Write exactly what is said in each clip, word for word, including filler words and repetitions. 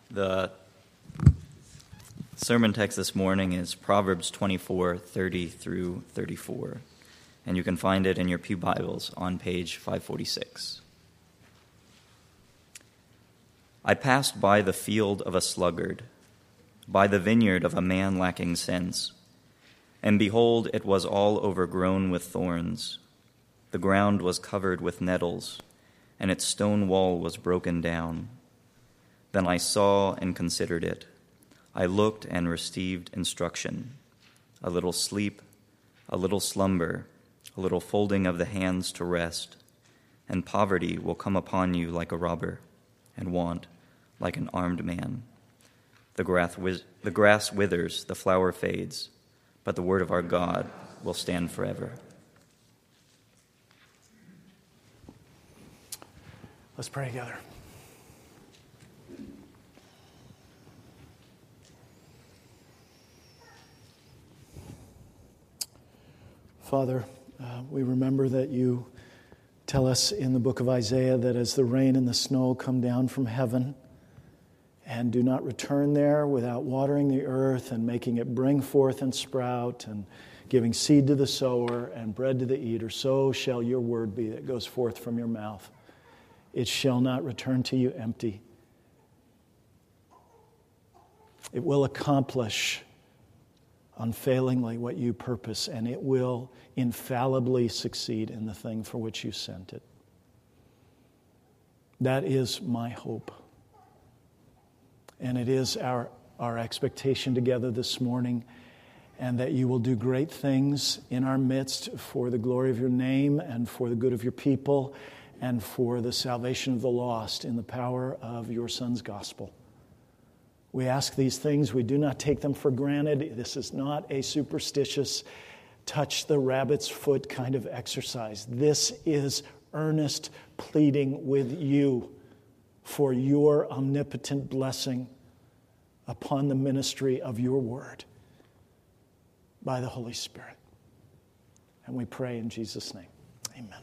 The sermon text this morning is Proverbs twenty-four, thirty through thirty-four, and you can find it in your pew Bibles on page five forty-six. I passed by the field of a sluggard, by the vineyard of a man lacking sense, and behold, it was all overgrown with thorns. The ground was covered with nettles, and its stone wall was broken down. Then I saw and considered it. I looked and received instruction. A little sleep, a little slumber, a little folding of the hands to rest, and poverty will come upon you like a robber, and want like an armed man. The grass, the grass withers, the flower fades, but the word of our God will stand forever. Let's pray together. Father, uh, we remember that you tell us in the book of Isaiah that as the rain and the snow come down from heaven and do not return there without watering the earth and making it bring forth and sprout and giving seed to the sower and bread to the eater, so shall your word be that goes forth from your mouth. It shall not return to you empty. It will accomplish unfailingly what you purpose, and it will infallibly succeed in the thing for which you sent it. That is my hope. And it is our, our expectation together this morning, and that you will do great things in our midst for the glory of your name and for the good of your people and for the salvation of the lost in the power of your Son's gospel. We ask these things. We do not take them for granted. This is not a superstitious, touch the rabbit's foot kind of exercise. This is earnest pleading with you for your omnipotent blessing upon the ministry of your word by the Holy Spirit. And we pray in Jesus' name. Amen.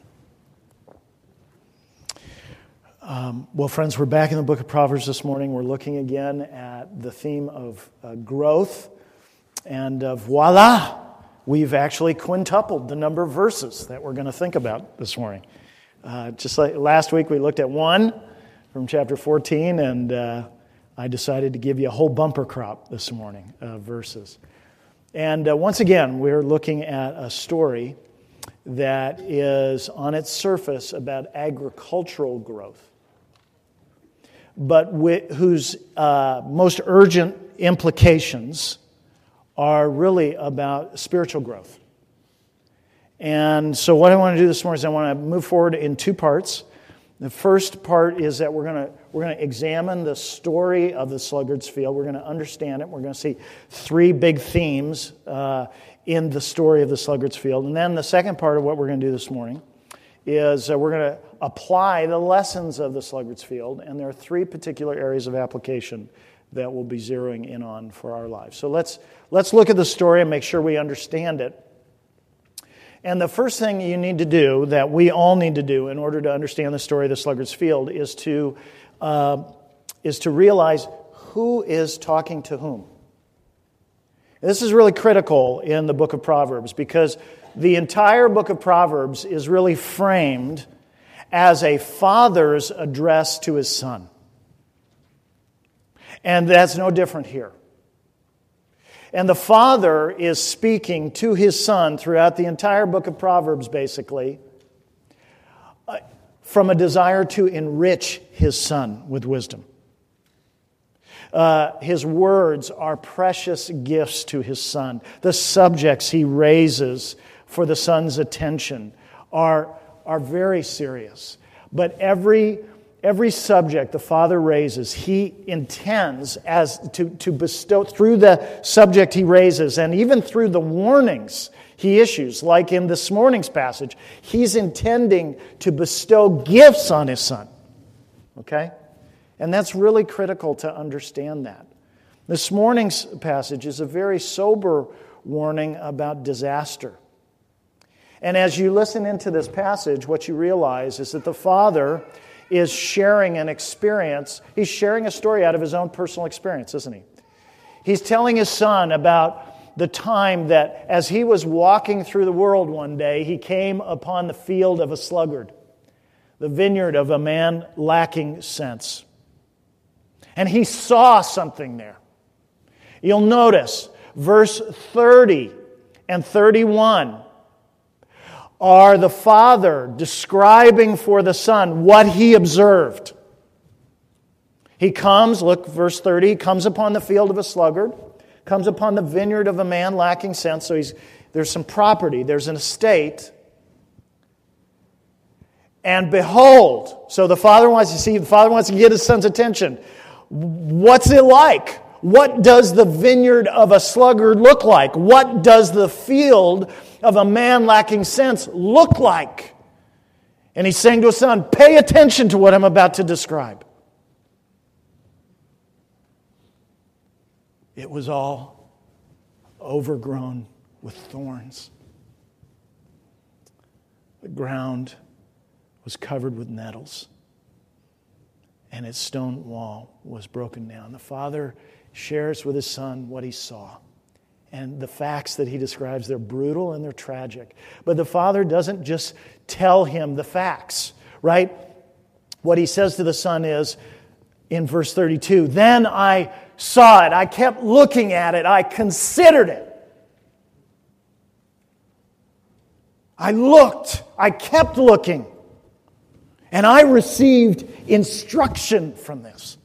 Um, well, friends, we're back in the book of Proverbs this morning. We're looking again at the theme of uh, growth. And uh, voila, we've actually quintupled the number of verses that we're going to think about this morning. Uh, just like last week, we looked at one from chapter fourteen, and uh, I decided to give you a whole bumper crop this morning of verses. And uh, once again, we're looking at a story that is on its surface about agricultural growth, but with, whose uh, most urgent implications are really about spiritual growth. And so what I want to do this morning is I want to move forward in two parts. The first part is that we're going to we're going to examine the story of the sluggard's field. We're going to understand it. We're going to see three big themes uh, in the story of the sluggard's field. And then the second part of what we're going to do this morning is uh, we're going to apply the lessons of the sluggard's field. And there are three particular areas of application that we'll be zeroing in on for our lives. So let's let's look at the story and make sure we understand it. And the first thing you need to do, that we all need to do in order to understand the story of the sluggard's field, is to uh, is to realize who is talking to whom. This is really critical in the book of Proverbs, because the entire book of Proverbs is really framed as a father's address to his son. And that's no different here. And the father is speaking to his son throughout the entire book of Proverbs, basically, uh, from a desire to enrich his son with wisdom. Uh, his words are precious gifts to his son. The subjects he raises for the son's attention are, are very serious. But every Every subject the father raises, he intends as to, to bestow, through the subject he raises, and even through the warnings he issues, like in this morning's passage, he's intending to bestow gifts on his son. Okay? And that's really critical to understand that. This morning's passage is a very sober warning about disaster. And as you listen into this passage, what you realize is that the father is sharing an experience. He's sharing a story out of his own personal experience, isn't he? He's telling his son about the time that as he was walking through the world one day, he came upon the field of a sluggard, the vineyard of a man lacking sense. And he saw something there. You'll notice verse thirty and thirty-one are the father describing for the son what he observed. He comes, look, verse thirty, he comes upon the field of a sluggard, comes upon the vineyard of a man lacking sense. So he's, there's some property, there's an estate. And behold, so the father wants to see, the father wants to get his son's attention. What's it like? What does the vineyard of a sluggard look like? What does the field of a man lacking sense look like? And he's saying to his son, pay attention to what I'm about to describe. It was all overgrown with thorns. The ground was covered with nettles, and its stone wall was broken down. The father shares with his son what he saw. And the facts that he describes, they're brutal and they're tragic. But the father doesn't just tell him the facts, right? What he says to the son is, in verse thirty-two, then I saw it, I kept looking at it, I considered it. I looked, I kept looking, and I received instruction from this.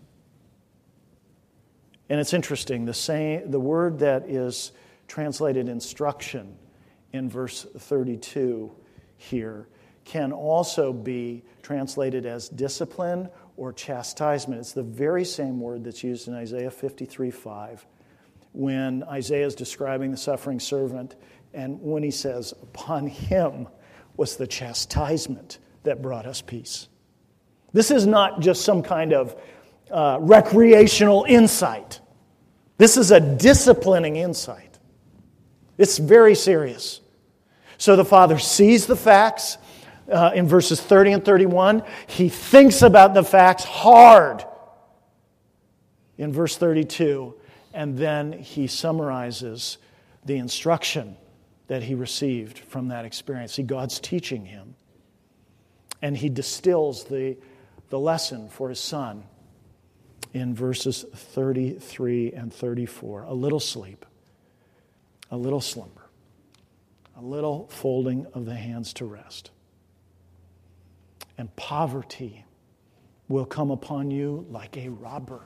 And it's interesting, the same, the word that is translated instruction in verse thirty-two here can also be translated as discipline or chastisement. It's the very same word that's used in Isaiah fifty-three five when Isaiah is describing the suffering servant, and when he says, upon him was the chastisement that brought us peace. This is not just some kind of uh, recreational insight. This is a disciplining insight. It's very serious. So the father sees the facts uh, in verses thirty and thirty-one. He thinks about the facts hard in verse thirty-two. And then he summarizes the instruction that he received from that experience. See, God's teaching him. And he distills the, the lesson for his son in verses thirty-three and thirty-four. A little sleep, a little slumber, a little folding of the hands to rest. And poverty will come upon you like a robber,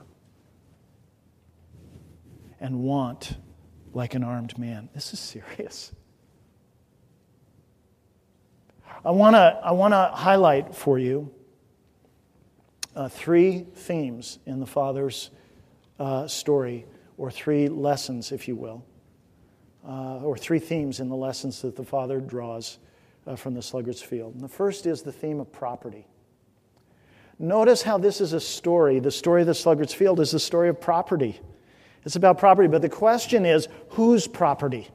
and want like an armed man. This is serious. I want to I want to highlight for you Uh, three themes in the father's uh, story, or three lessons, if you will, uh, or three themes in the lessons that the father draws uh, from the sluggard's field. And the first is the theme of property. Notice how this is a story. The story of the sluggard's field is the story of property. It's about property, but the question is, whose property?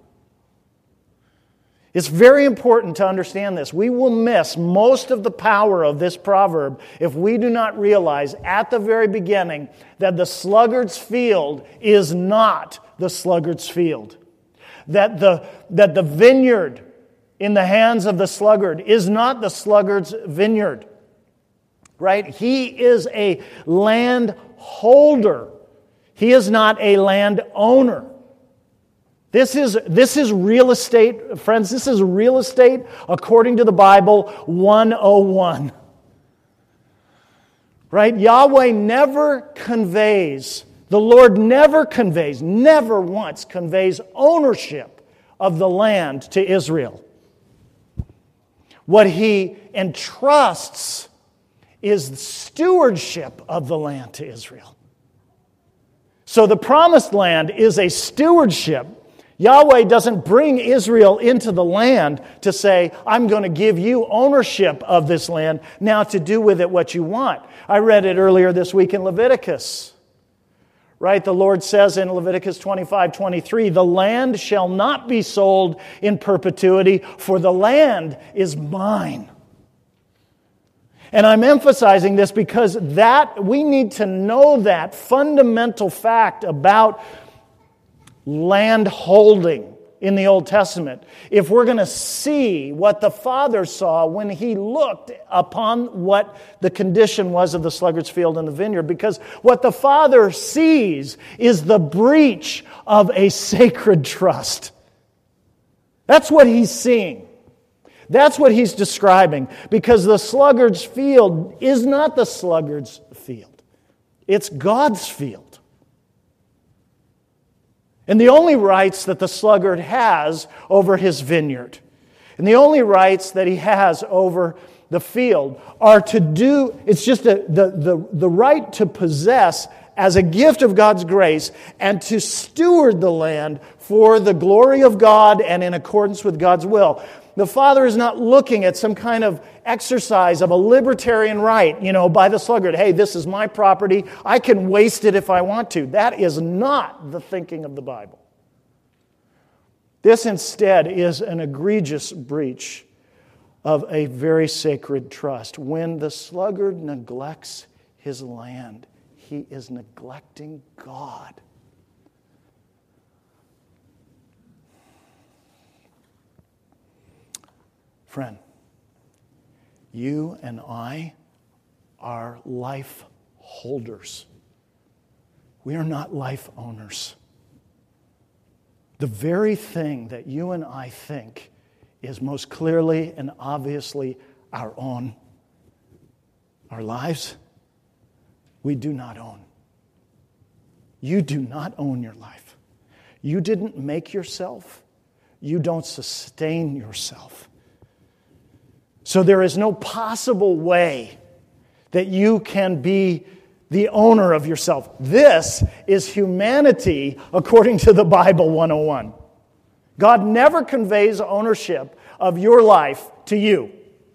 It's very important to understand this. We will miss most of the power of this proverb if we do not realize at the very beginning that the sluggard's field is not the sluggard's field. That the, that the vineyard in the hands of the sluggard is not the sluggard's vineyard. Right? He is a landholder. He is not a landowner. This is, this is real estate, friends, this is real estate according to the Bible one oh one. Right? Yahweh never conveys, the Lord never conveys, never once conveys ownership of the land to Israel. What He entrusts is the stewardship of the land to Israel. So the promised land is a stewardship. Yahweh doesn't bring Israel into the land to say, I'm going to give you ownership of this land, now to do with it what you want. I read it earlier this week in Leviticus. Right? The Lord says in Leviticus twenty-five twenty-three, the land shall not be sold in perpetuity, for the land is mine. And I'm emphasizing this because that we need to know that fundamental fact about land holding in the Old Testament if we're going to see what the Father saw when He looked upon what the condition was of the sluggard's field and the vineyard. Because what the Father sees is the breach of a sacred trust. That's what He's seeing. That's what He's describing. Because the sluggard's field is not the sluggard's field. It's God's field. And the only rights that the sluggard has over his vineyard, and the only rights that he has over the field are to do, it's just a, the, the, the right to possess as a gift of God's grace and to steward the land for the glory of God and in accordance with God's will. The Father is not looking at some kind of exercise of a libertarian right, you know, by the sluggard. Hey, this is my property. I can waste it if I want to. That is not the thinking of the Bible. This instead is an egregious breach of a very sacred trust. When the sluggard neglects his land, he is neglecting God. Friend, you and I are life holders. We are not life owners. The very thing that you and I think is most clearly and obviously our own, our lives, we do not own. You do not own your life. You didn't make yourself. You don't sustain yourself. So there is no possible way that you can be the owner of yourself. This is humanity according to the Bible one oh one. God never conveys ownership of your life to you.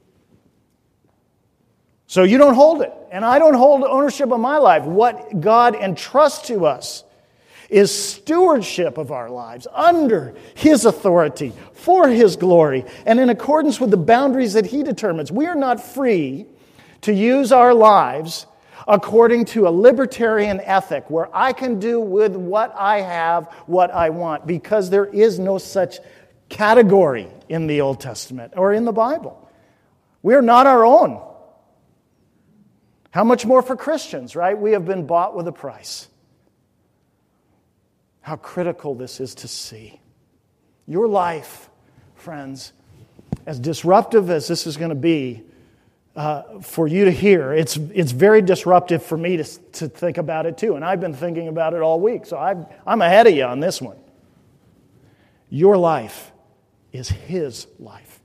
So you don't hold it, and I don't hold ownership of my life. What God entrusts to us is stewardship of our lives under His authority, for His glory, and in accordance with the boundaries that He determines. We are not free to use our lives according to a libertarian ethic where I can do with what I have what I want, because there is no such category in the Old Testament or in the Bible. We are not our own. How much more for Christians, right? We have been bought with a price. How critical this is to see. Your life, friends, as disruptive as this is going to be uh, for you to hear, it's it's very disruptive for me to, to think about it too. And I've been thinking about it all week, so I've, I'm ahead of you on this one. Your life is His life.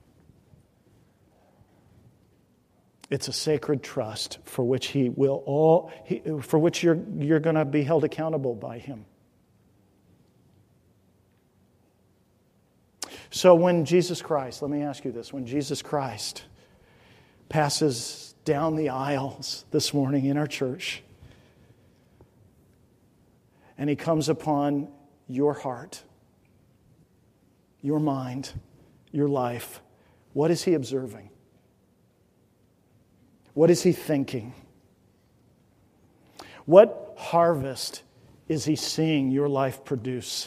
It's a sacred trust for which He will all, he, for which you're you're going to be held accountable by Him. So when Jesus Christ, let me ask you this, when Jesus Christ passes down the aisles this morning in our church, and He comes upon your heart, your mind, your life, what is He observing? What is He thinking? What harvest is He seeing your life produce?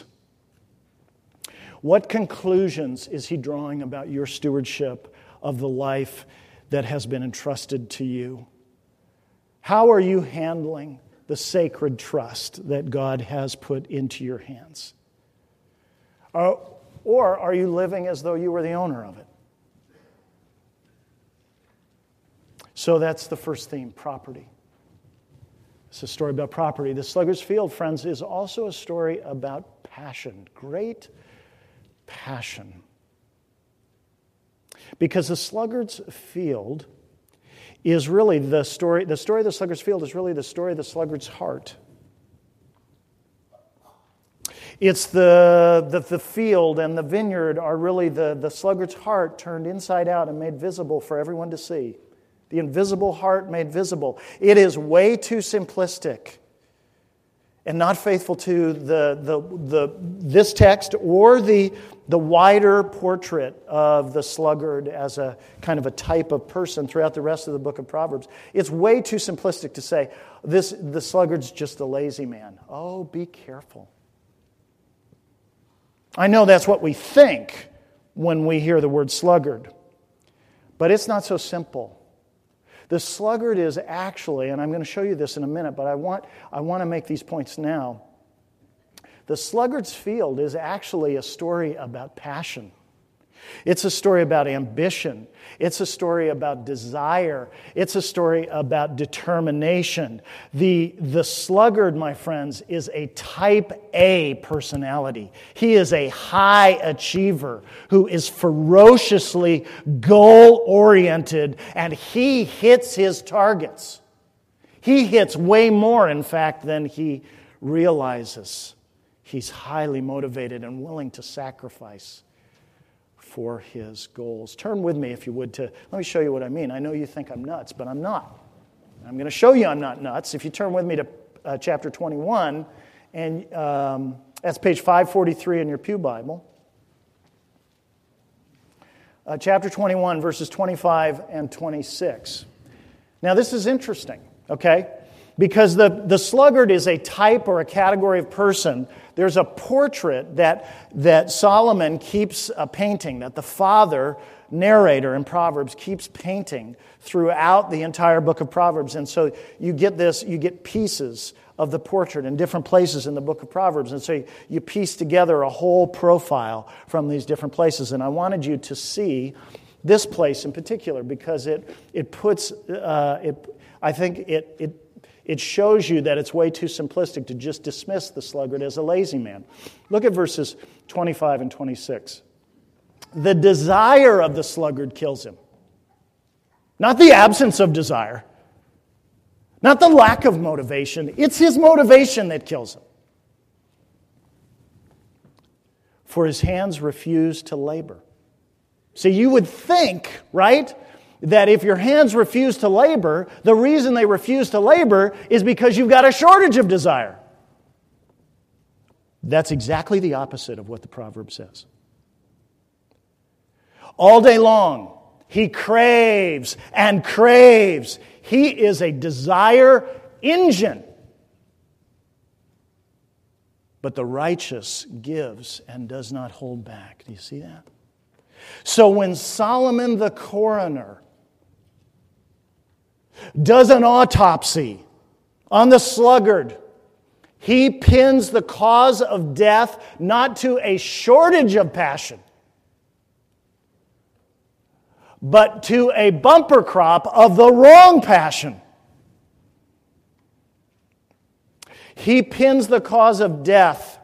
What conclusions is He drawing about your stewardship of the life that has been entrusted to you? How are you handling the sacred trust that God has put into your hands? Or, or are you living as though you were the owner of it? So that's the first theme, property. It's a story about property. The Sluggard's Field, friends, is also a story about passion. Great passion. Because the Sluggard's Field is really the story, the story of the Sluggard's Field is really the story of the sluggard's heart. It's the, the, the field and the vineyard are really the, the sluggard's heart turned inside out and made visible for everyone to see. The invisible heart made visible. It is way too simplistic and not faithful to the, the, the, this text or the, the wider portrait of the sluggard as a kind of a type of person throughout the rest of the book of Proverbs. It's way too simplistic to say, this, the sluggard's just a lazy man. Oh, be careful. I know that's what we think when we hear the word sluggard, but it's not so simple. The sluggard is actually, and I'm going to show you this in a minute, but I want, I want to make these points now. The sluggard's field is actually a story about passion. It's a story about ambition. It's a story about desire. It's a story about determination. The, the sluggard, my friends, is a type A personality. He is a high achiever who is ferociously goal-oriented, and he hits his targets. He hits way more, in fact, than he realizes. He's highly motivated and willing to sacrifice for his goals. Turn with me, if you would, to, let me show you what I mean. I know you think I'm nuts, but I'm not. I'm going to show you I'm not nuts. If you turn with me to uh, chapter twenty-one, and um, that's page five forty-three in your Pew Bible. Uh, chapter twenty-one, verses twenty-five and twenty-six. Now, this is interesting, okay? Because the, the sluggard is a type or a category of person. There's a portrait that, that Solomon keeps uh, painting, that the father narrator in Proverbs keeps painting throughout the entire book of Proverbs. And so you get this, you get pieces of the portrait in different places in the book of Proverbs. And so you, you piece together a whole profile from these different places. And I wanted you to see this place in particular because it, it puts, uh, it, I think it, it It shows you that it's way too simplistic to just dismiss the sluggard as a lazy man. Look at verses twenty-five and twenty-six. The desire of the sluggard kills him. Not the absence of desire. Not the lack of motivation. It's his motivation that kills him. For his hands refuse to labor. See, you would think, right, that if your hands refuse to labor, the reason they refuse to labor is because you've got a shortage of desire. That's exactly the opposite of what the proverb says. All day long, he craves and craves. He is a desire engine. But the righteous gives and does not hold back. Do you see that? So when Solomon the coroner does an autopsy on the sluggard, he pins the cause of death not to a shortage of passion, but to a bumper crop of the wrong passion. He pins the cause of death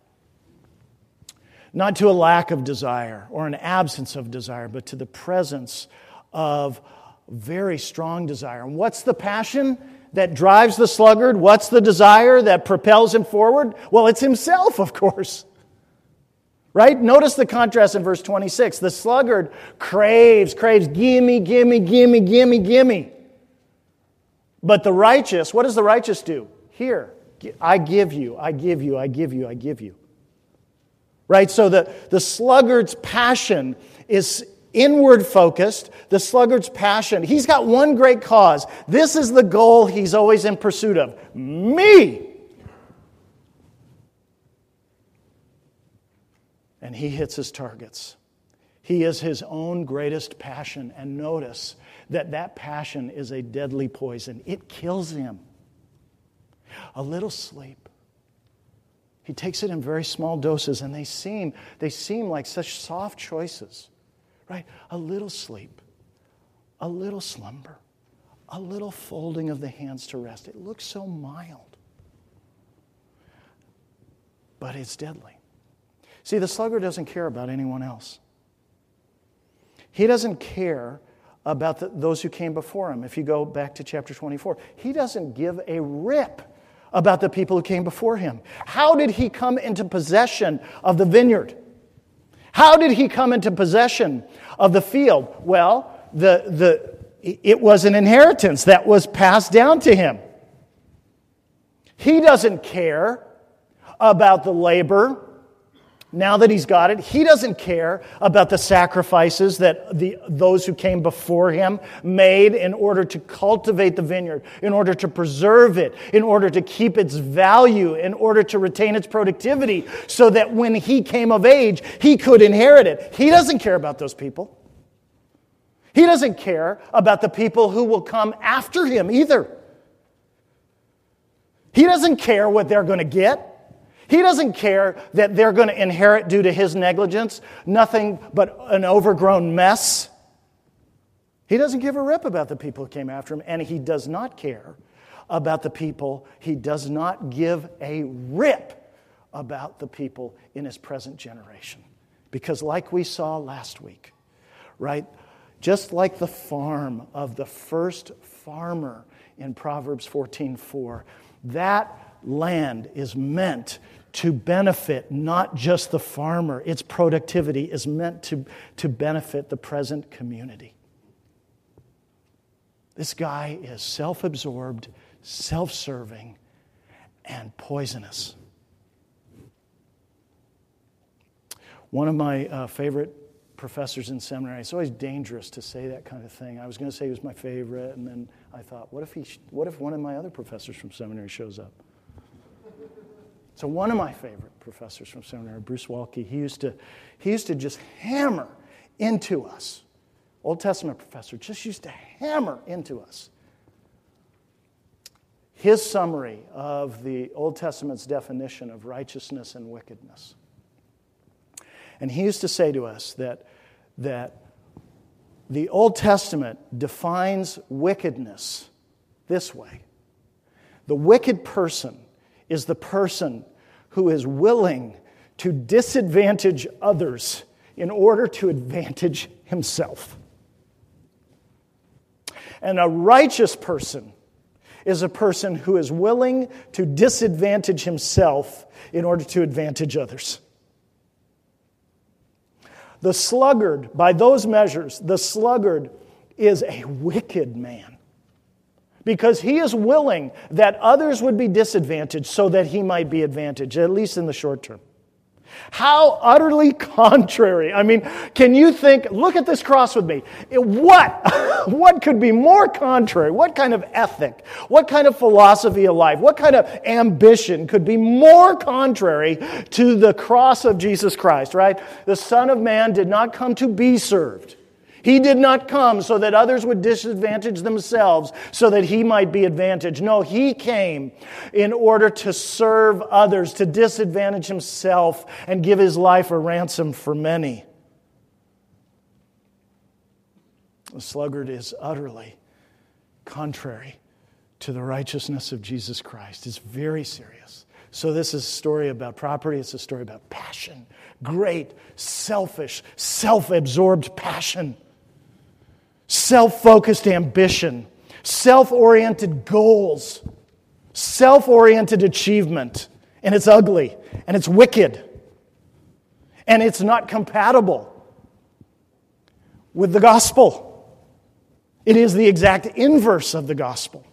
not to a lack of desire or an absence of desire, but to the presence of very strong desire. And what's the passion that drives the sluggard? What's the desire that propels him forward? Well, it's himself, of course. Right? Notice the contrast in verse twenty-six. The sluggard craves, craves, gimme, gimme, gimme, gimme, gimme. But the righteous, what does the righteous do? Here, I give you, I give you, I give you, I give you. Right? So the, the sluggard's passion is inward focused. The sluggard's passion, he's got one great cause. This is the goal he's always in pursuit of. Me! And he hits his targets. He is his own greatest passion. And notice that that passion is a deadly poison. It kills him. A little sleep. He takes it in very small doses, and they seem, they seem like such soft choices. Right? A little sleep, a little slumber, a little folding of the hands to rest. It looks so mild, but it's deadly. See, the sluggard doesn't care about anyone else. He doesn't care about the, those who came before him. If you go back to chapter twenty-four, he doesn't give a rip about the people who came before him. How did he come into possession of the vineyard? How did he come into possession of the field? Well, the, the, it was an inheritance that was passed down to him. He doesn't care about the labor. Now that he's got it, he doesn't care about the sacrifices that the those who came before him made in order to cultivate the vineyard, in order to preserve it, in order to keep its value, in order to retain its productivity, so that when he came of age, he could inherit it. He doesn't care about those people. He doesn't care about the people who will come after him either. He doesn't care what they're going to get. He doesn't care that they're going to inherit due to his negligence nothing but an overgrown mess. He doesn't give a rip about the people who came after him, and he does not care about the people. He does not give a rip about the people in his present generation. Because like we saw last week, right, just like the farm of the first farmer in Proverbs fourteen four, that land is meant to benefit not just the farmer. Its productivity is meant to, to benefit the present community. This guy is self-absorbed, self-serving, and poisonous. One of my uh, favorite professors in seminary, it's always dangerous to say that kind of thing. I was going to say he was my favorite, and then I thought, what if he? What if one of my other professors from seminary shows up? So one of my favorite professors from seminary, Bruce Walke, he used to, he used to just hammer into us. Old Testament professor just used to hammer into us his summary of the Old Testament's definition of righteousness and wickedness. And he used to say to us that, that the Old Testament defines wickedness this way. The wicked person is the person who is willing to disadvantage others in order to advantage himself. And a righteous person is a person who is willing to disadvantage himself in order to advantage others. The sluggard, by those measures, the sluggard is a wicked man. Because he is willing that others would be disadvantaged so that he might be advantaged, at least in the short term. How utterly contrary. I mean, can you think, look at this cross with me. What? What could be more contrary? What kind of ethic? What kind of philosophy of life? What kind of ambition could be more contrary to the cross of Jesus Christ, right? The Son of Man did not come to be served. He did not come so that others would disadvantage themselves so that he might be advantaged. No, he came in order to serve others, to disadvantage himself and give his life a ransom for many. The sluggard is utterly contrary to the righteousness of Jesus Christ. It's very serious. So this is a story about property. It's a story about passion. Great, selfish, self-absorbed passion. Self-focused ambition, self-oriented goals, self-oriented achievement. And it's ugly, and it's wicked, and it's not compatible with the gospel. It is the exact inverse of the gospel.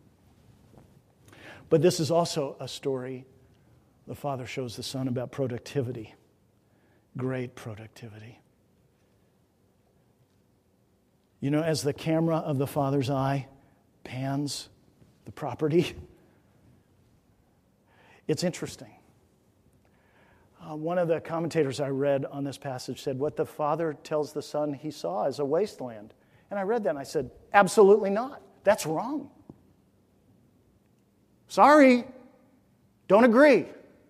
But this is also a story the Father shows the Son about productivity, great productivity. You know, as the camera of the Father's eye pans the property, it's interesting. Uh, one of the commentators I read on this passage said, what the Father tells the Son he saw is a wasteland. And I read that and I said, absolutely not. That's wrong. Sorry, don't agree.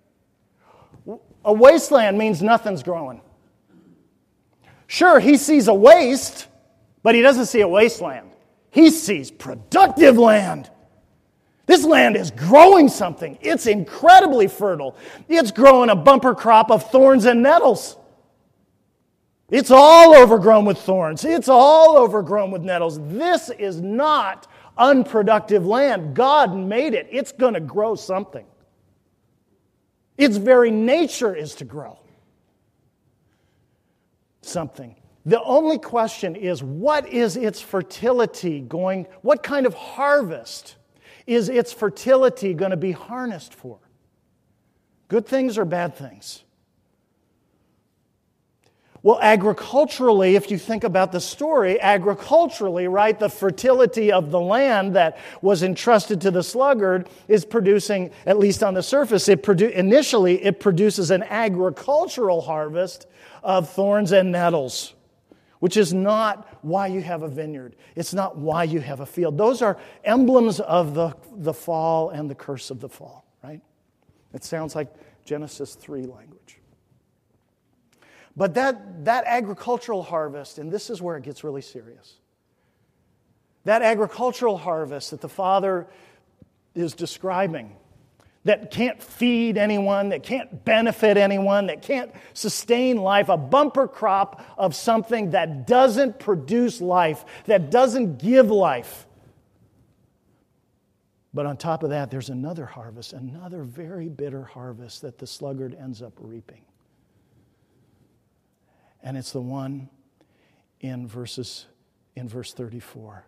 A wasteland means nothing's growing. Sure, he sees a waste, but he doesn't see a wasteland. He sees productive land. This land is growing something. It's incredibly fertile. It's growing a bumper crop of thorns and nettles. It's all overgrown with thorns. It's all overgrown with nettles. This is not unproductive land. God made it. It's going to grow something. Its very nature is to grow something. The only question is, what is its fertility going, what kind of harvest is its fertility going to be harnessed for? Good things or bad things? Well, agriculturally, if you think about the story, agriculturally, right, the fertility of the land that was entrusted to the sluggard is producing, at least on the surface, it produ- initially it produces an agricultural harvest of thorns and nettles, which is not why you have a vineyard. It's not why you have a field. Those are emblems of the, the fall and the curse of the fall, right? It sounds like Genesis three language. But that, that agricultural harvest, and this is where it gets really serious, that agricultural harvest that the Father is describing, that can't feed anyone, that can't benefit anyone, that can't sustain life, a bumper crop of something that doesn't produce life, that doesn't give life. But on top of that, there's another harvest, another very bitter harvest that the sluggard ends up reaping. And it's the one in verses in verse thirty-four.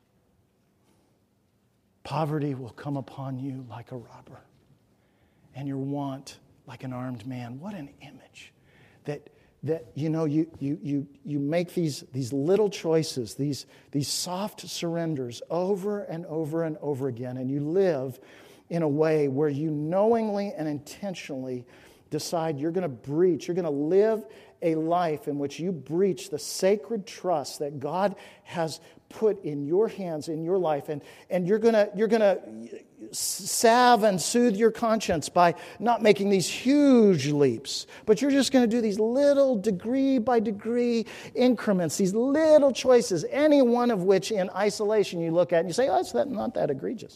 Poverty will come upon you like a robber, and your want like an armed man. What an image. That that you know you you you you make these these little choices, these these soft surrenders over and over and over again, and you live in a way where you knowingly and intentionally decide you're going to breach, you're going to live a life in which you breach the sacred trust that God has put in your hands, in your life, and, and you're going to you're going to salve and soothe your conscience by not making these huge leaps, but you're just going to do these little degree by degree increments, these little choices, any one of which in isolation you look at and you say, oh, it's not that egregious.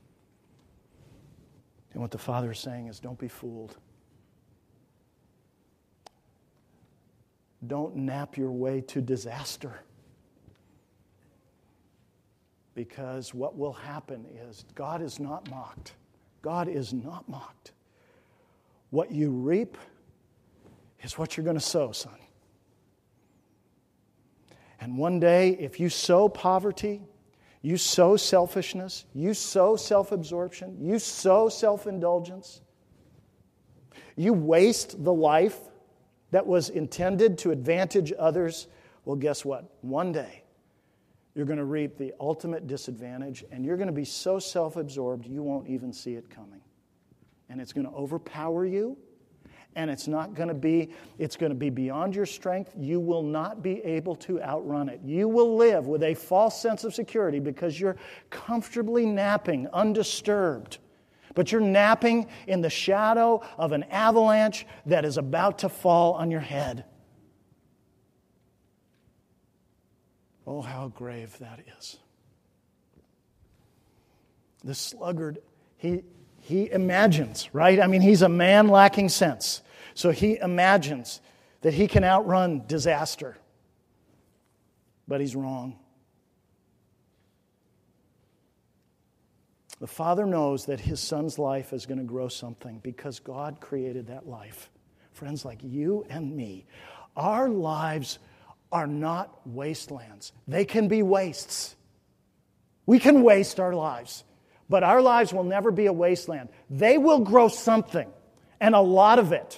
And what the Father is saying is, don't be fooled. Don't nap your way to disaster. Because what will happen is God is not mocked. God is not mocked. What you reap is what you're going to sow, son. And one day, if you sow poverty, you sow selfishness, you sow self-absorption, you sow self-indulgence, you waste the life that was intended to advantage others, well, guess what? One day, you're going to reap the ultimate disadvantage, and you're going to be so self-absorbed you won't even see it coming. And it's going to overpower you, and it's not going to be, it's going to be beyond your strength. You will not be able to outrun it. You will live with a false sense of security because you're comfortably napping, undisturbed. But you're napping in the shadow of an avalanche that is about to fall on your head. Oh, how grave that is. The sluggard, he, he imagines, right? I mean, he's a man lacking sense. So he imagines that he can outrun disaster. But he's wrong. The Father knows that His Son's life is going to grow something because God created that life. Friends like you and me, our lives are not wastelands. They can be wastes. We can waste our lives, but our lives will never be a wasteland. They will grow something, and a lot of it.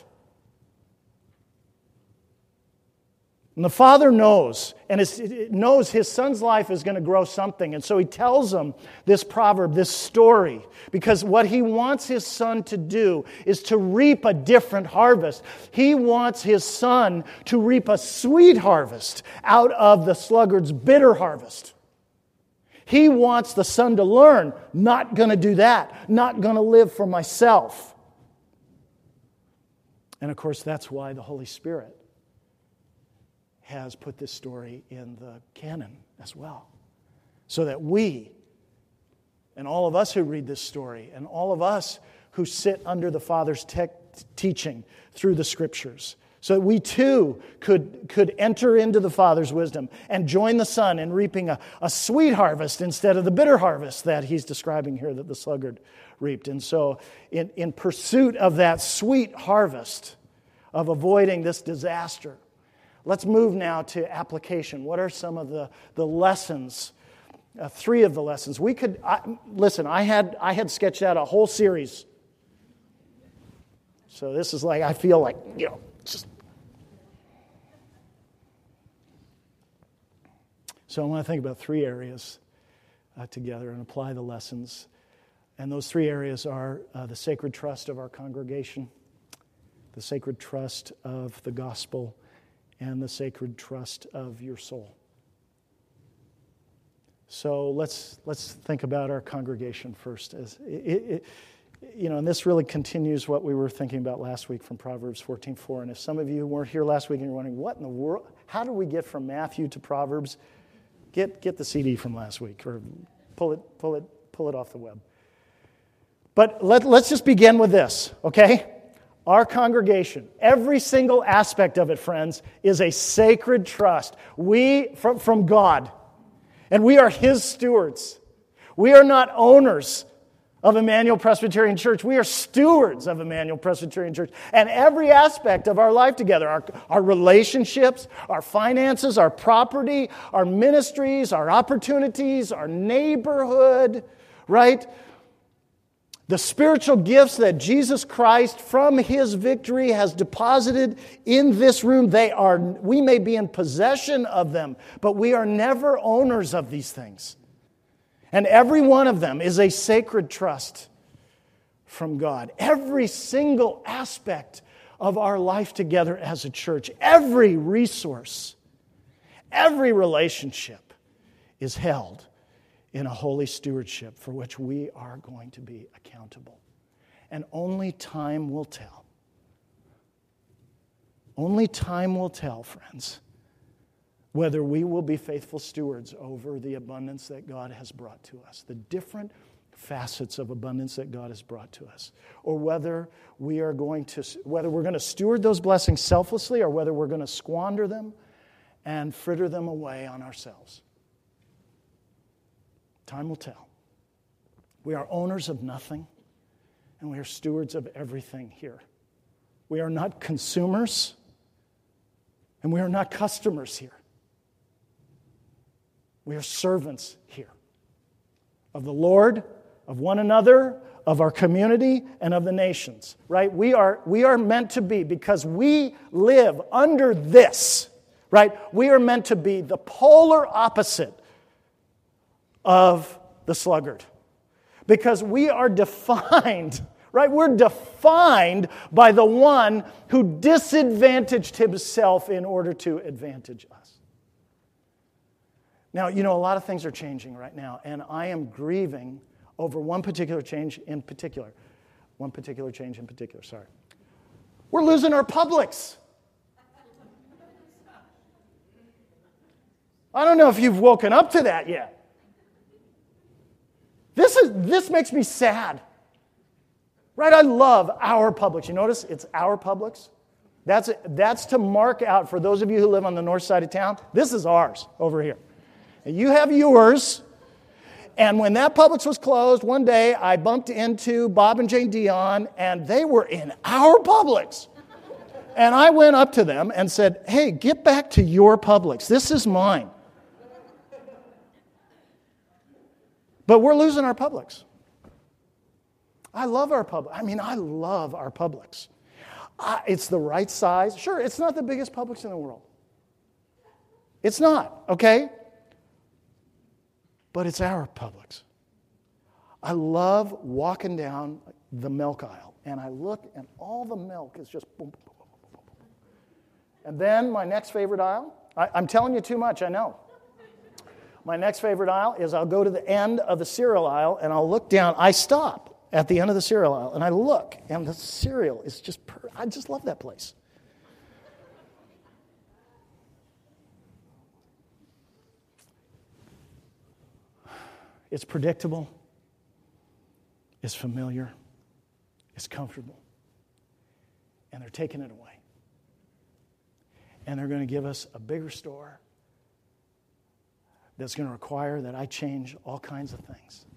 And the Father knows, and it knows His Son's life is going to grow something. And so He tells him this proverb, this story, because what He wants His Son to do is to reap a different harvest. He wants His Son to reap a sweet harvest out of the sluggard's bitter harvest. He wants the Son to learn, not going to do that, not going to live for myself. And of course, that's why the Holy Spirit has put this story in the canon as well. So that we, and all of us who read this story, and all of us who sit under the Father's te- teaching through the Scriptures, so that we too could, could enter into the Father's wisdom and join the Son in reaping a, a sweet harvest instead of the bitter harvest that He's describing here that the sluggard reaped. And so in, in pursuit of that sweet harvest, of avoiding this disaster, let's move now to application. What are some of the, the lessons uh, three of the lessons. We could, I, listen, I had, I had sketched out a whole series. So this is like, I feel like, you know, just. So I want to think about three areas uh, together and apply the lessons. And those three areas are uh, the sacred trust of our congregation, the sacred trust of the gospel, and the sacred trust of your soul. So let's let's think about our congregation first. As it, it, you know, and this really continues what we were thinking about last week from Proverbs fourteen four. And if some of you weren't here last week and you're wondering, what in the world? How do we get from Matthew to Proverbs? Get get the C D from last week, or pull it pull it pull it off the web. But let, let's just begin with this, okay? Our congregation, every single aspect of it, friends, is a sacred trust. We, from, from God, and we are His stewards. We are not owners of Emmanuel Presbyterian Church. We are stewards of Emmanuel Presbyterian Church. And every aspect of our life together, our, our relationships, our finances, our property, our ministries, our opportunities, our neighborhood, right? The spiritual gifts that Jesus Christ, from His victory, has deposited in this room, they are, we may be in possession of them, but we are never owners of these things. And every one of them is a sacred trust from God. Every single aspect of our life together as a church, every resource, every relationship is held in a holy stewardship for which we are going to be accountable. And only time will tell. Only time will tell, friends, whether we will be faithful stewards over the abundance that God has brought to us, the different facets of abundance that God has brought to us, or whether we are going to, whether we're going to steward those blessings selflessly, or whether we're going to squander them and fritter them away on ourselves. Time will tell. We are owners of nothing, and we are stewards of everything here. We are not consumers, and we are not customers here. We are servants here of the Lord, of one another, of our community, and of the nations, right? We are, we are meant to be, because we live under this, right? We are meant to be the polar opposite of the sluggard. Because we are defined, right? We're defined by the one who disadvantaged himself in order to advantage us. Now, you know, a lot of things are changing right now, and I am grieving over one particular change in particular. One particular change in particular, sorry. We're losing our Publix. I don't know if you've woken up to that yet. This is this makes me sad. Right? I love our Publix. You notice it's our Publix? That's, that's to mark out, for those of you who live on the north side of town, this is ours over here. And you have yours. And when that Publix was closed, one day I bumped into Bob and Jane Dion, and they were in our Publix. And I went up to them and said, hey, get back to your Publix. This is mine. But we're losing our Publix. I love our Publix. I mean, I love our Publix. Uh, it's the right size. Sure, it's not the biggest Publix in the world. It's not, okay? But it's our Publix. I love walking down the milk aisle, and I look, and all the milk is just boom, boom, boom, boom, boom. And then my next favorite aisle, I, I'm telling you too much, I know. My next favorite aisle is I'll go to the end of the cereal aisle and I'll look down. I stop at the end of the cereal aisle and I look, and the cereal is just, per- I just love that place. It's predictable. It's familiar. It's comfortable. And they're taking it away. And they're going to give us a bigger store that's going to require that I change all kinds of things.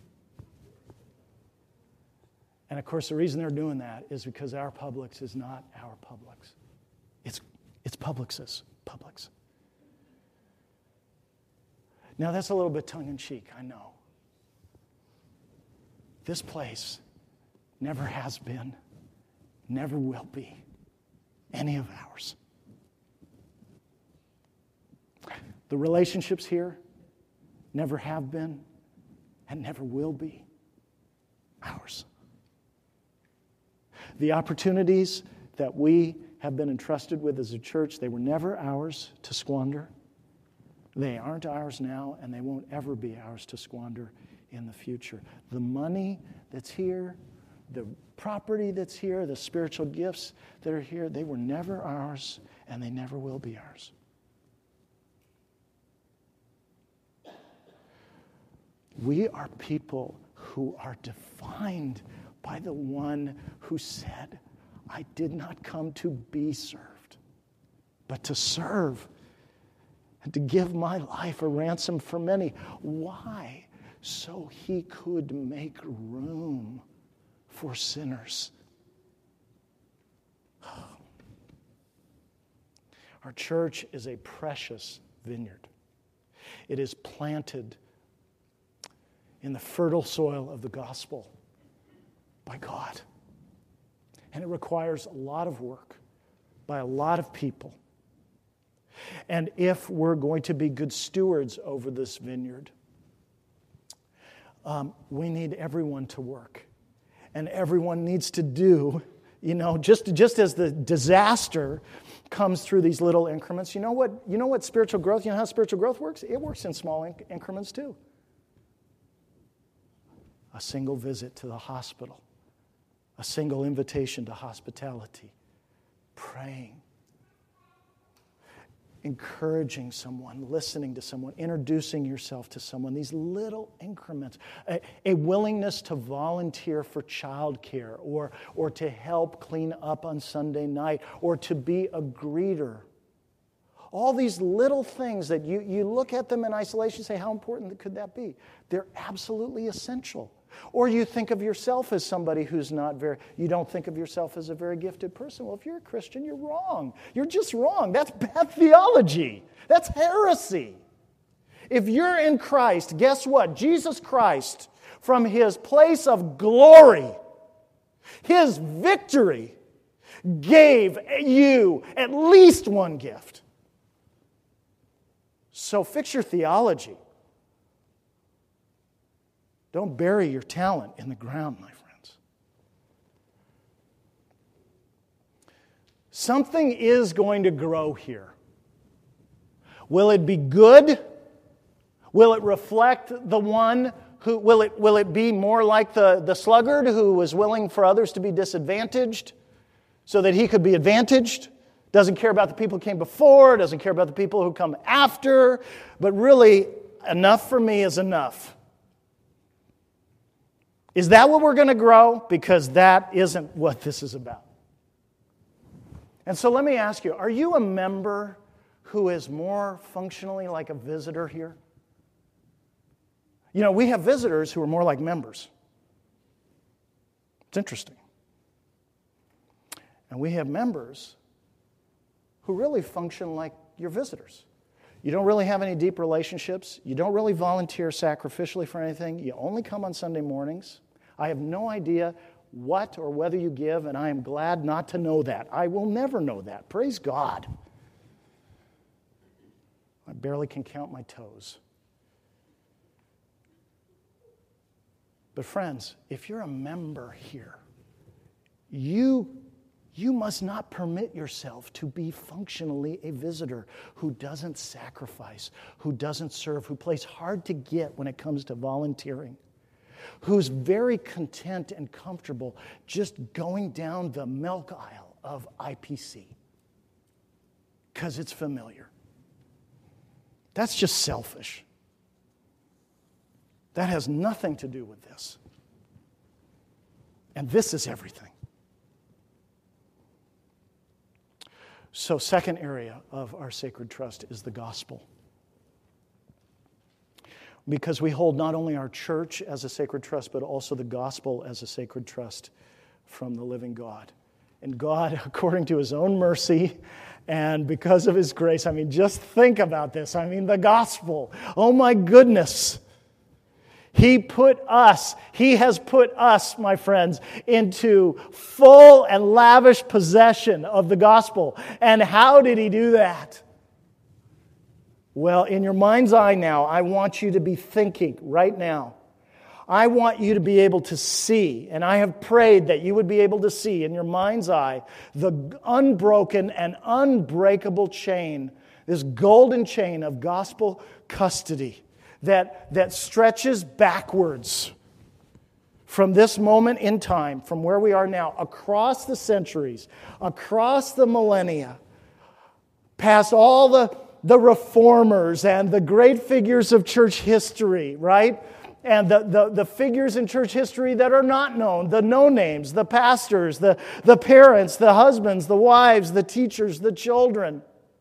And of course, the reason they're doing that is because our Publix is not our Publix. It's, it's Publix's Publix. Now, that's a little bit tongue-in-cheek, I know. This place never has been, never will be any of ours. The relationships here never have been and never will be ours. The opportunities that we have been entrusted with as a church, they were never ours to squander. They aren't ours now, and they won't ever be ours to squander in the future. The money that's here, the property that's here, the spiritual gifts that are here, they were never ours, and they never will be ours. We are people who are defined by the one who said, I did not come to be served, but to serve and to give my life a ransom for many. Why? So he could make room for sinners. Our church is a precious vineyard. It is planted in the fertile soil of the gospel by God. And it requires a lot of work by a lot of people. And if we're going to be good stewards over this vineyard, um, we need everyone to work. And everyone needs to do, you know, just, just as the disaster comes through these little increments, you know what, you know what spiritual growth, you know how spiritual growth works? It works in small inc- increments too. A single visit to the hospital, a single invitation to hospitality, praying, encouraging someone, listening to someone, introducing yourself to someone, these little increments, a, a willingness to volunteer for childcare or, or to help clean up on Sunday night or to be a greeter. All these little things that you, you look at them in isolation and say, how important could that be? They're absolutely essential. Or you think of yourself as somebody who's not very, you don't think of yourself as a very gifted person. Well, if you're a Christian, you're wrong. You're just wrong. That's bad theology. That's heresy. If you're in Christ, guess what? Jesus Christ, from his place of glory, his victory, gave you at least one gift. So fix your theology. Don't bury your talent in the ground, my friends. Something is going to grow here. Will it be good? Will it reflect the one who, will it, will it be more like the, the sluggard who was willing for others to be disadvantaged so that he could be advantaged? Doesn't care about the people who came before, doesn't care about the people who come after, but really, enough for me is enough. Is that what we're going to grow? Because that isn't what this is about. And so let me ask you, are you a member who is more functionally like a visitor here? You know, we have visitors who are more like members. It's interesting. And we have members who really function like your visitors. You don't really have any deep relationships. You don't really volunteer sacrificially for anything. You only come on Sunday mornings. I have no idea what or whether you give, and I am glad not to know that. I will never know that. Praise God. I barely can count my toes. But friends, if you're a member here, you, you must not permit yourself to be functionally a visitor who doesn't sacrifice, who doesn't serve, who plays hard to get when it comes to volunteering, who's very content and comfortable just going down the milk aisle of I P C because it's familiar. That's just selfish. That has nothing to do with this. And this is everything. So, second area of our sacred trust is the gospel. Because we hold not only our church as a sacred trust, but also the gospel as a sacred trust from the living God. And God, according to his own mercy and because of his grace, I mean, just think about this. I mean, the gospel. Oh my goodness. He put us, He has put us, my friends, into full and lavish possession of the gospel. And how did He do that? Well, in your mind's eye now, I want you to be thinking right now. I want you to be able to see, and I have prayed that you would be able to see in your mind's eye the unbroken and unbreakable chain, this golden chain of gospel custody that, that stretches backwards from this moment in time, from where we are now, across the centuries, across the millennia, past all the, the reformers and the great figures of church history, right? And the, the, the figures in church history that are not known, the no-names, the pastors, the, the parents, the husbands, the wives, the teachers, the children.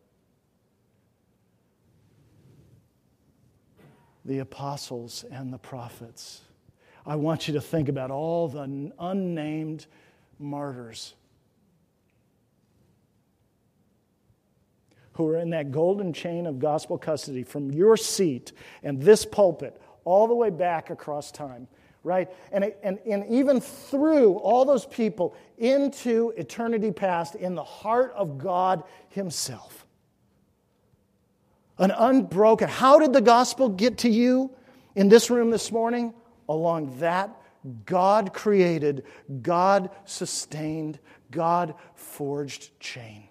The apostles and the prophets. I want you to think about all the unnamed martyrs who are in that golden chain of gospel custody from your seat and this pulpit all the way back across time, right? And, it, and, and even through all those people into eternity past in the heart of God Himself. An unbroken. How did the gospel get to you in this room this morning? Along that God-created, God-sustained, God-forged chain.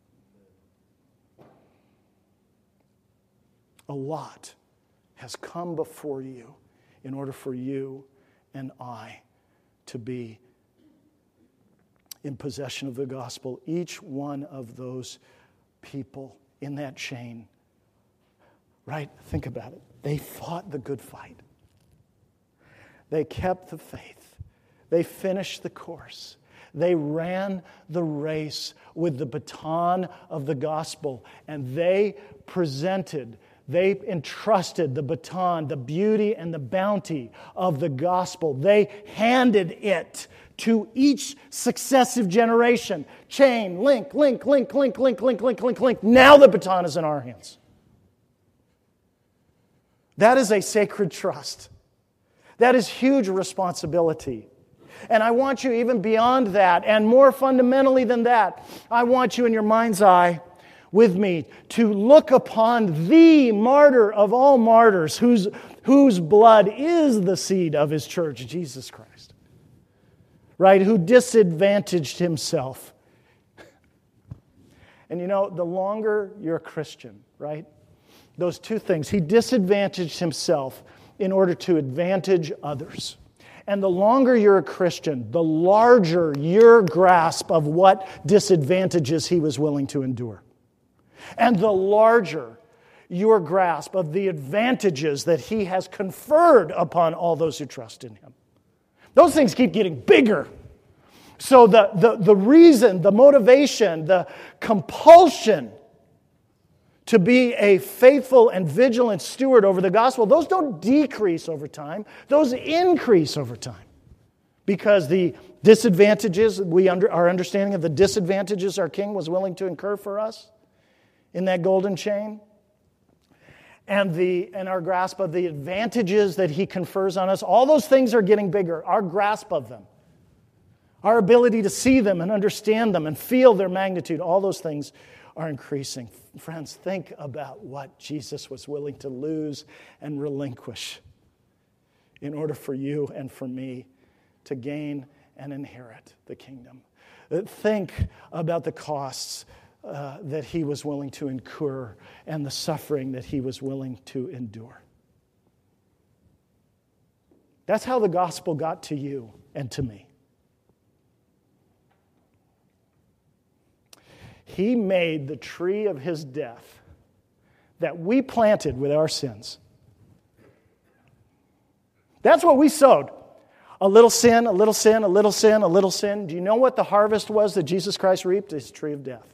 A lot has come before you in order for you and I to be in possession of the gospel. Each one of those people in that chain, right? Think about it. They fought the good fight. They kept the faith. They finished the course. They ran the race with the baton of the gospel, and they presented, they entrusted the baton, the beauty and the bounty of the gospel. They handed it to each successive generation. Chain, link, link, link, link, link, link, link, link, link. Now the baton is in our hands. That is a sacred trust. That is huge responsibility. And I want you even beyond that, and more fundamentally than that, I want you in your mind's eye with me to look upon the martyr of all martyrs, whose, whose blood is the seed of His church, Jesus Christ. Right? Who disadvantaged Himself. And you know, the longer you're a Christian, right? Those two things. He disadvantaged Himself in order to advantage others. And the longer you're a Christian, the larger your grasp of what disadvantages He was willing to endure. And the larger your grasp of the advantages that He has conferred upon all those who trust in Him. Those things keep getting bigger. So the, the, the reason, the motivation, the compulsion to be a faithful and vigilant steward over the gospel, those don't decrease over time. Those increase over time. Because the disadvantages, we under, our understanding of the disadvantages our King was willing to incur for us in that golden chain, and, the, and our grasp of the advantages that He confers on us, all those things are getting bigger. Our grasp of them, our ability to see them and understand them and feel their magnitude, all those things are increasing. Friends, think about what Jesus was willing to lose and relinquish in order for you and for me to gain and inherit the kingdom. Think about the costs uh, that He was willing to incur and the suffering that He was willing to endure. That's how the gospel got to you and to me. He made the tree of His death that we planted with our sins. That's what we sowed. A little sin, a little sin, a little sin, a little sin. Do you know what the harvest was that Jesus Christ reaped? His tree of death.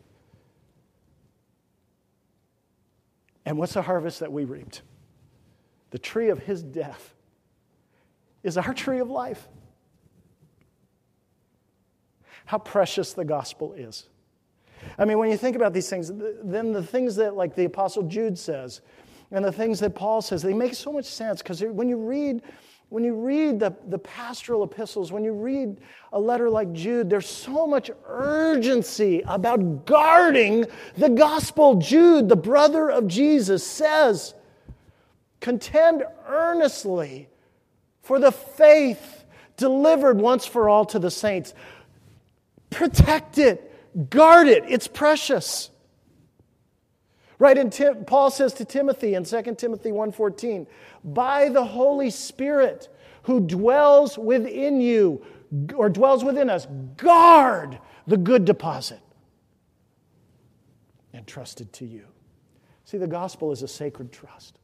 And what's the harvest that we reaped? The tree of His death is our tree of life. how precious the gospel is. I mean, when you think about these things, then the things that like the Apostle Jude says and the things that Paul says, they make so much sense because when you read when you read the, the pastoral epistles, when you read a letter like Jude, there's so much urgency about guarding the gospel. Jude, the brother of Jesus, says, contend earnestly for the faith delivered once for all to the saints. Protect it. Guard it. It's precious. Right, and Tim, Paul says to Timothy in Second Timothy one fourteen, by the Holy Spirit who dwells within you, or dwells within us, guard the good deposit entrusted to you. See, the gospel is a sacred trust.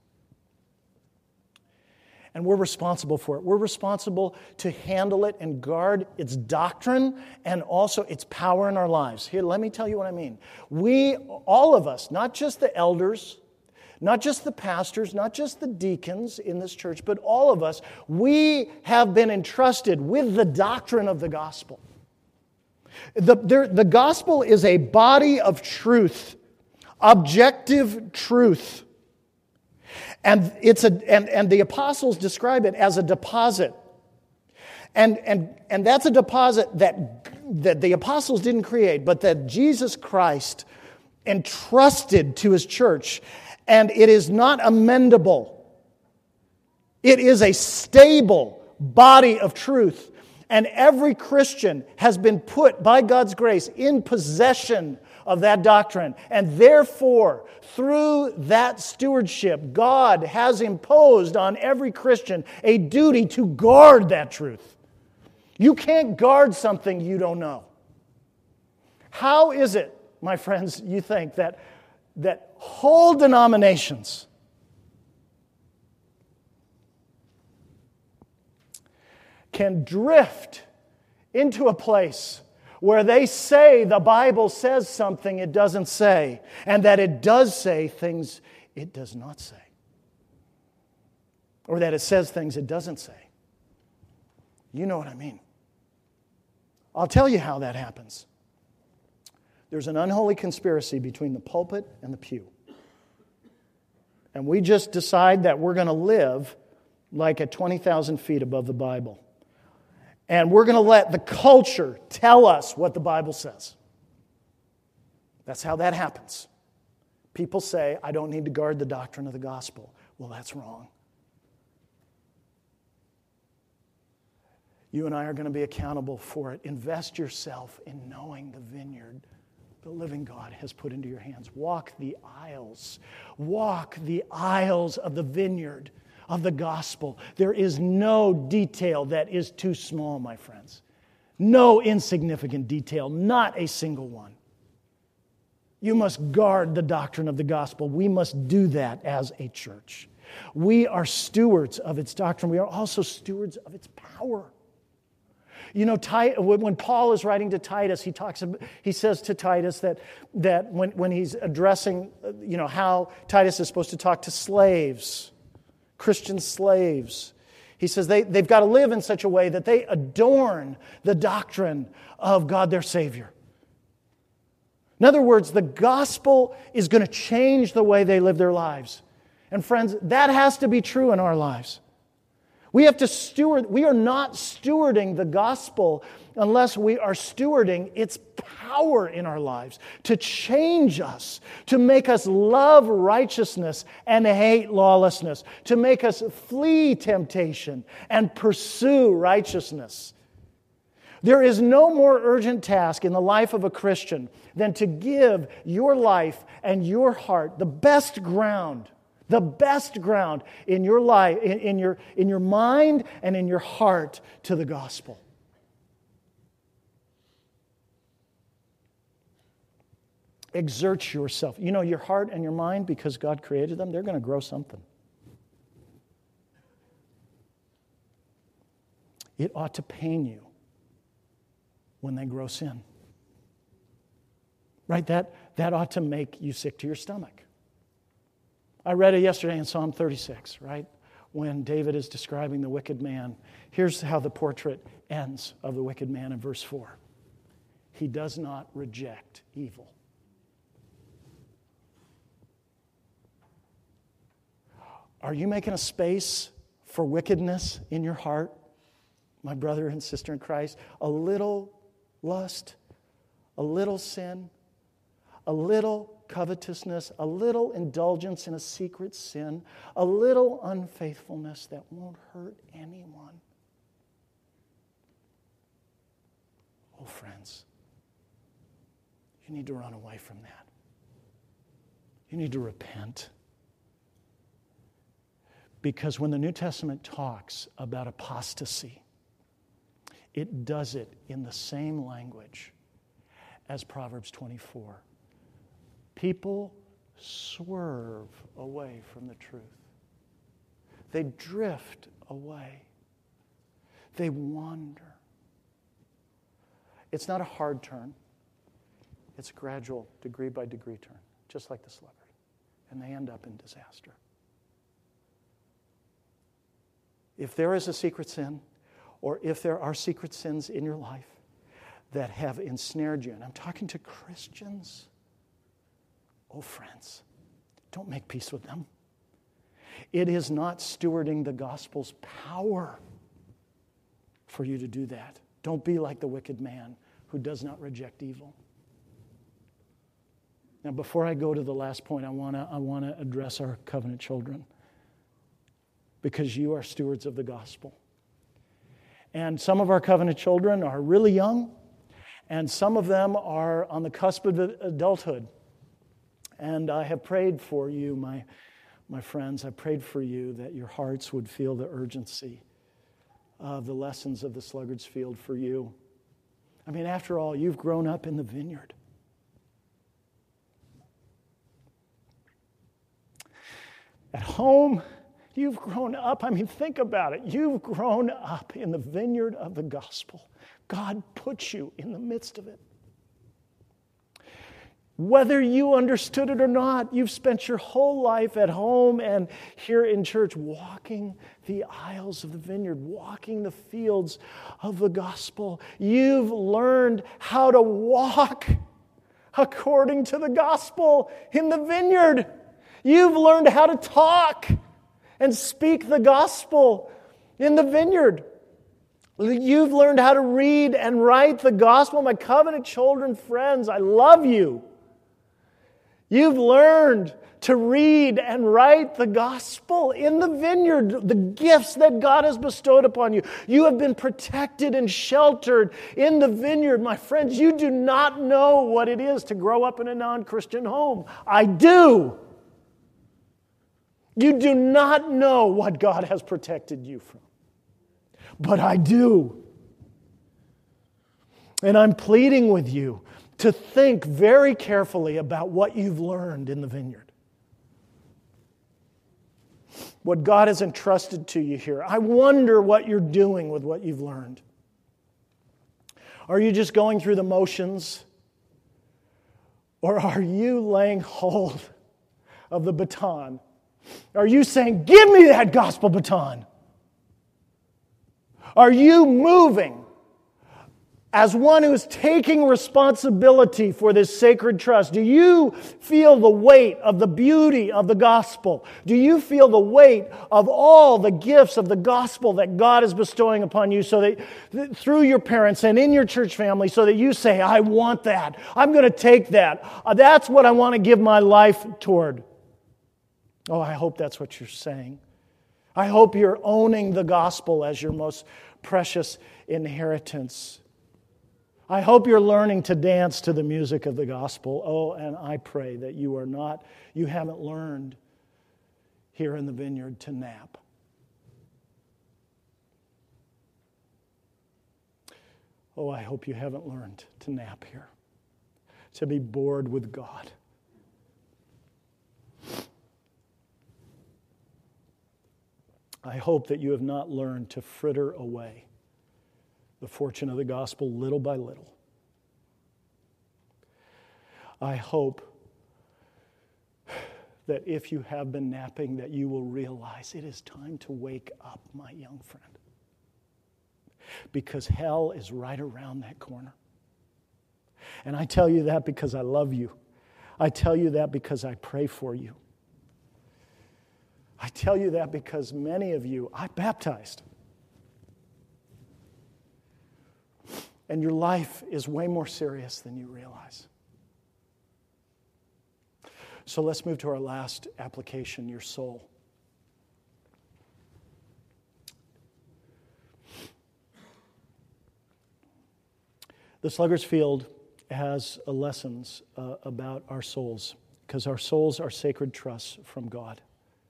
And we're responsible for it. We're responsible to handle it and guard its doctrine and also its power in our lives. Here, let me tell you what I mean. We, all of us, not just the elders, not just the pastors, not just the deacons in this church, but all of us, we have been entrusted with the doctrine of the gospel. The, there, the gospel is a body of truth, objective truth. And it's a and, and the apostles describe it as a deposit. And, and, and that's a deposit that, that the apostles didn't create, but that Jesus Christ entrusted to His church. And it is not amendable. It is a stable body of truth. And every Christian has been put, by God's grace, in possession of that doctrine. And therefore, through that stewardship, God has imposed on every Christian a duty to guard that truth. You can't guard something you don't know. How is it, my friends, you think, that, that whole denominations can drift into a place where they say the Bible says something it doesn't say, and that it does say things it does not say, or that it says things it doesn't say? You know what I mean. I'll tell you how that happens. There's an unholy conspiracy between the pulpit and the pew. And we just decide that we're going to live like at twenty thousand feet above the Bible. And we're going to let the culture tell us what the Bible says. That's how that happens. People say, I don't need to guard the doctrine of the gospel. Well, that's wrong. You and I are going to be accountable for it. Invest yourself in knowing the vineyard the living God has put into your hands. Walk the aisles. Walk the aisles of the vineyard of the gospel. There is no detail that is too small, my friends. No insignificant detail, not a single one. You must guard the doctrine of the gospel. We must do that as a church. We are stewards of its doctrine. We are also stewards of its power. You know, when Paul is writing to Titus, he talks. He says to Titus that that when when he's addressing, you know, how Titus is supposed to talk to slaves, Christian slaves. He says they, they've got to live in such a way that they adorn the doctrine of God their Savior. In other words, the gospel is going to change the way they live their lives. And friends, that has to be true in our lives. We have to steward, we are not stewarding the gospel unless we are stewarding its power in our lives to change us, to make us love righteousness and hate lawlessness, to make us flee temptation and pursue righteousness. There is no more urgent task in the life of a Christian than to give your life and your heart the best ground The best ground in your life, in, in, your, in your mind and in your heart to the gospel. Exert yourself. You know, your heart and your mind, because God created them, they're going to grow something. It ought to pain you when they grow sin. Right? That, that ought to make you sick to your stomach. I read it yesterday in Psalm thirty-six, right? When David is describing the wicked man. Here's how the portrait ends of the wicked man in verse four. He does not reject evil. Are you making a space for wickedness in your heart, my brother and sister in Christ? A little lust, a little sin, a little covetousness, a little indulgence in a secret sin, a little unfaithfulness that won't hurt anyone. Oh, friends, you need to run away from that. You need to repent. Because when the New Testament talks about apostasy, it does it in the same language as Proverbs twenty-four. People swerve away from the truth. They drift away. They wander. It's not a hard turn. It's a gradual, degree by degree turn, just like the sluggard. And they end up in disaster. If there is a secret sin, or if there are secret sins in your life that have ensnared you, and I'm talking to Christians, oh friends, don't make peace with them. It is not stewarding the gospel's power for you to do that. Don't be like the wicked man who does not reject evil. Now, before I go to the last point, I want to I want to address our covenant children, because you are stewards of the gospel. And some of our covenant children are really young, and some of them are on the cusp of adulthood. And I have prayed for you, my, my friends, I prayed for you that your hearts would feel the urgency of the lessons of the sluggard's field for you. I mean, after all, you've grown up in the vineyard. At home, you've grown up, I mean, think about it. You've grown up in the vineyard of the gospel. God put you in the midst of it. Whether you understood it or not, you've spent your whole life at home and here in church walking the aisles of the vineyard, walking the fields of the gospel. You've learned how to walk according to the gospel in the vineyard. You've learned how to talk and speak the gospel in the vineyard. You've learned how to read and write the gospel. My covenant children, friends, I love you. You've learned to read and write the gospel in the vineyard, the gifts that God has bestowed upon you. You have been protected and sheltered in the vineyard. My friends, you do not know what it is to grow up in a non-Christian home. I do. You do not know what God has protected you from. But I do. And I'm pleading with you to think very carefully about what you've learned in the vineyard. What God has entrusted to you here. I wonder what you're doing with what you've learned. Are you just going through the motions? Or are you laying hold of the baton? Are you saying, give me that gospel baton? Are you moving as one who is taking responsibility for this sacred trust? Do you feel the weight of the beauty of the gospel? Do you feel the weight of all the gifts of the gospel that God is bestowing upon you, so that through your parents and in your church family, so that you say, I want that. I'm going to take that. That's what I want to give my life toward. Oh, I hope that's what you're saying. I hope you're owning the gospel as your most precious inheritance. I hope you're learning to dance to the music of the gospel. Oh, and I pray that you are not, you haven't learned here in the vineyard to nap. Oh, I hope you haven't learned to nap here, to be bored with God. I hope that you have not learned to fritter away the fortune of the gospel little by little. I hope that if you have been napping, that you will realize it is time to wake up, my young friend. Because hell is right around that corner. And I tell you that because I love you. I tell you that because I pray for you. I tell you that because many of you I baptized. And your life is way more serious than you realize. So let's move to our last application, your soul. The Sluggard's Field has uh, lessons uh, about our souls, because our souls are sacred trusts from God.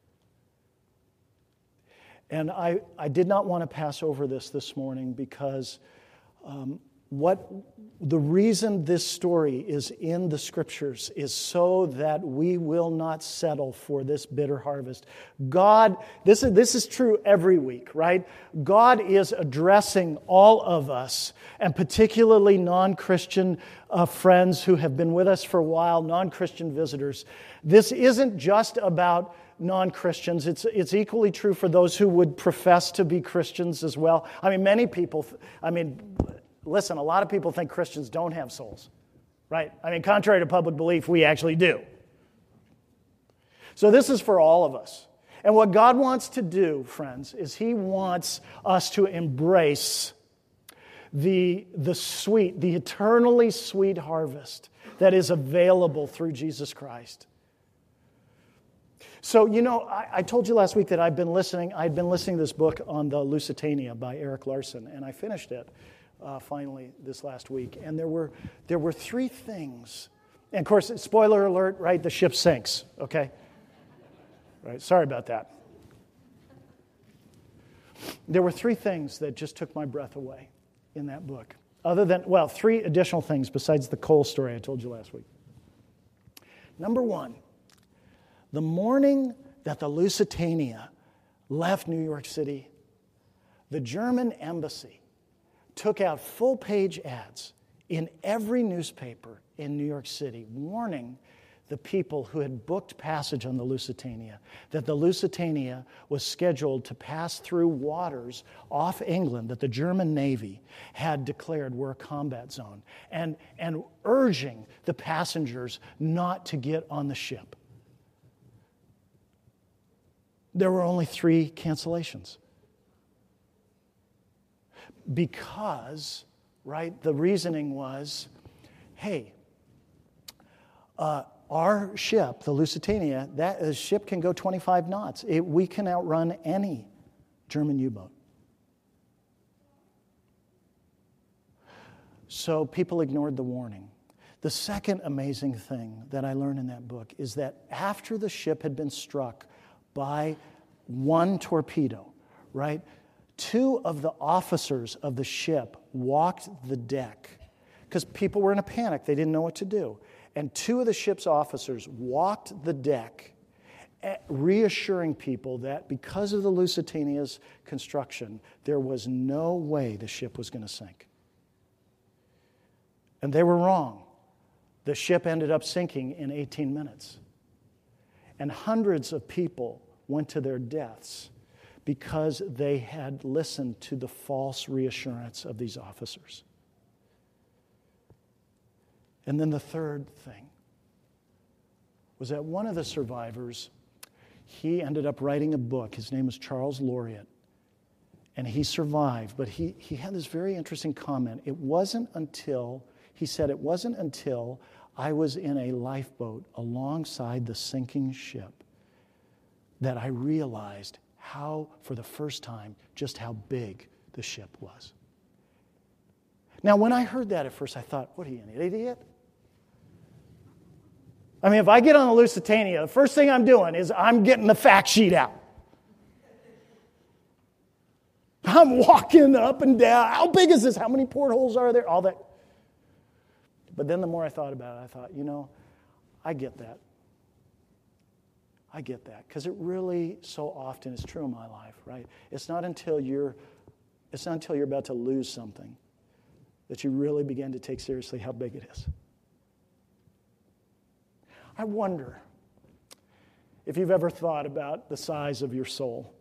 And I, I did not want to pass over this this morning because um, what the reason this story is in the Scriptures is so that we will not settle for this bitter harvest. God, this is, this is true every week, right? God is addressing all of us, and particularly non-Christian uh, friends who have been with us for a while, non-Christian visitors. This isn't just about non-Christians. It's it's equally true for those who would profess to be Christians as well. I mean, many people, I mean, listen, a lot of people think Christians don't have souls, right? I mean, contrary to public belief, we actually do. So this is for all of us. And what God wants to do, friends, is He wants us to embrace the, the sweet, the eternally sweet harvest that is available through Jesus Christ. So, you know, I, I told you last week that I've been listening, I'd been listening to this book on the Lusitania by Eric Larson, and I finished it uh, finally this last week. And there were there were three things. And of course, spoiler alert, right? The ship sinks, okay? Right, sorry about that. There were three things that just took my breath away in that book. Other than, well, three additional things besides the coal story I told you last week. Number one, the morning that the Lusitania left New York City, the German embassy took out full-page ads in every newspaper in New York City warning the people who had booked passage on the Lusitania that the Lusitania was scheduled to pass through waters off England that the German Navy had declared were a combat zone, and, and urging the passengers not to get on the ship. There were only three cancellations. Because, right, the reasoning was, hey, uh, our ship, the Lusitania, that uh, ship can go twenty-five knots. It, we can outrun any German U-boat. So people ignored the warning. The second amazing thing that I learned in that book is that after the ship had been struck by one torpedo, right, two of the officers of the ship walked the deck because people were in a panic. They didn't know what to do. And two of the ship's officers walked the deck, reassuring people that because of the Lusitania's construction, there was no way the ship was going to sink. And they were wrong. The ship ended up sinking in eighteen minutes. And hundreds of people went to their deaths because they had listened to the false reassurance of these officers. And then the third thing was that one of the survivors, he ended up writing a book. His name was Charles Laureate. And he survived, but he, he had this very interesting comment. It wasn't until, he said, it wasn't until I was in a lifeboat alongside the sinking ship that I realized how, for the first time, just how big the ship was. Now, when I heard that at first, I thought, what are you, an idiot? I mean, if I get on the Lusitania, the first thing I'm doing is I'm getting the fact sheet out. I'm walking up and down. How big is this? How many portholes are there? All that. But then the more I thought about it, I thought, you know, I get that. I get that. Because it really so often is true in my life, right? It's not until you're it's not until you're about to lose something that you really begin to take seriously how big it is. I wonder if you've ever thought about the size of your soul.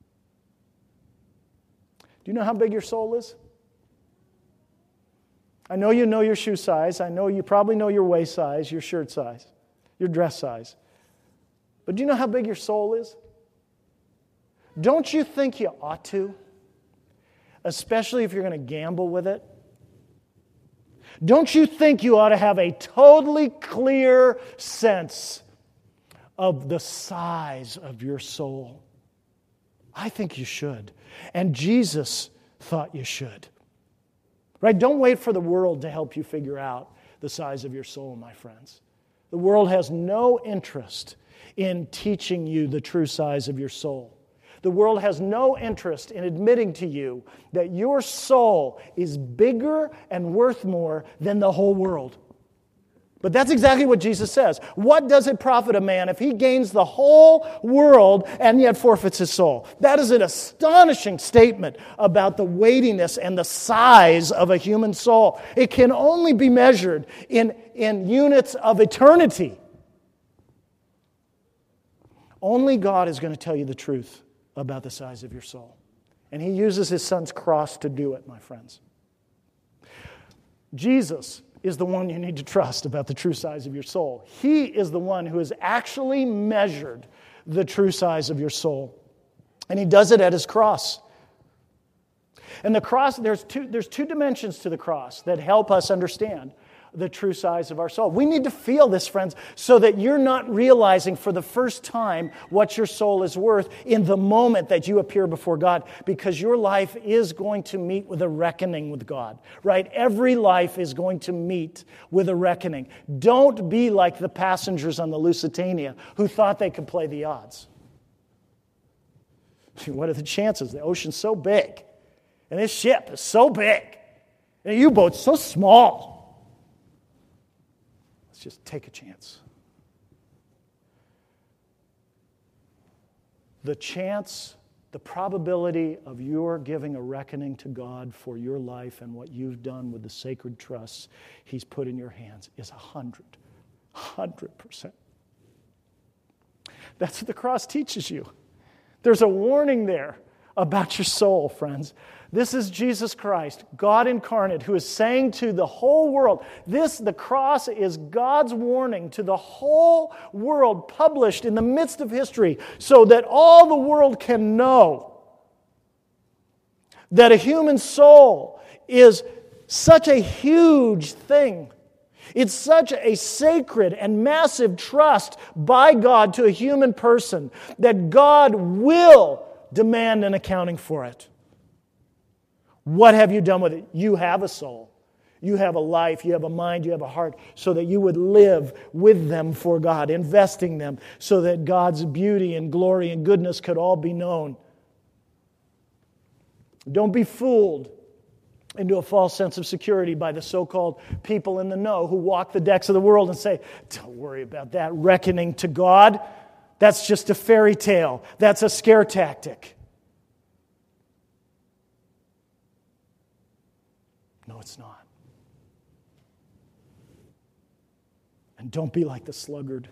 Do you know how big your soul is? I know you know your shoe size. I know you probably know your waist size, your shirt size, your dress size. But do you know how big your soul is? Don't you think you ought to? Especially if you're going to gamble with it. Don't you think you ought to have a totally clear sense of the size of your soul? I think you should. And Jesus thought you should. Right? Don't wait for the world to help you figure out the size of your soul, my friends. The world has no interest in teaching you the true size of your soul. The world has no interest in admitting to you that your soul is bigger and worth more than the whole world. But that's exactly what Jesus says. What does it profit a man if he gains the whole world and yet forfeits his soul? That is an astonishing statement about the weightiness and the size of a human soul. It can only be measured in, in units of eternity. Only God is going to tell you the truth about the size of your soul. And He uses His Son's cross to do it, my friends. Jesus is the one you need to trust about the true size of your soul. He is the one who has actually measured the true size of your soul. And He does it at His cross. And the cross, there's two, there's two dimensions to the cross that help us understand the true size of our soul. We need to feel this, friends, so that you're not realizing for the first time what your soul is worth in the moment that you appear before God, because your life is going to meet with a reckoning with God, right? Every life is going to meet with a reckoning. Don't be like the passengers on the Lusitania who thought they could play the odds. What are the chances? The ocean's so big, and this ship is so big, and the U-boat's so small. Just take a chance. The chance, the probability of your giving a reckoning to God for your life and what you've done with the sacred trusts He's put in your hands is a hundred, hundred percent. That's what the cross teaches you. There's a warning there about your soul, friends. This is Jesus Christ, God incarnate, who is saying to the whole world, this, the cross is God's warning to the whole world, published in the midst of history, so that all the world can know that a human soul is such a huge thing. It's such a sacred and massive trust by God to a human person that God will demand an accounting for it. What have you done with it? You have a soul. You have a life. You have a mind. You have a heart, so that you would live with them for God, investing them so that God's beauty and glory and goodness could all be known. Don't be fooled into a false sense of security by the so-called people in the know who walk the decks of the world and say, don't worry about that reckoning to God. That's just a fairy tale. That's a scare tactic. No, it's not. And don't be like the sluggard,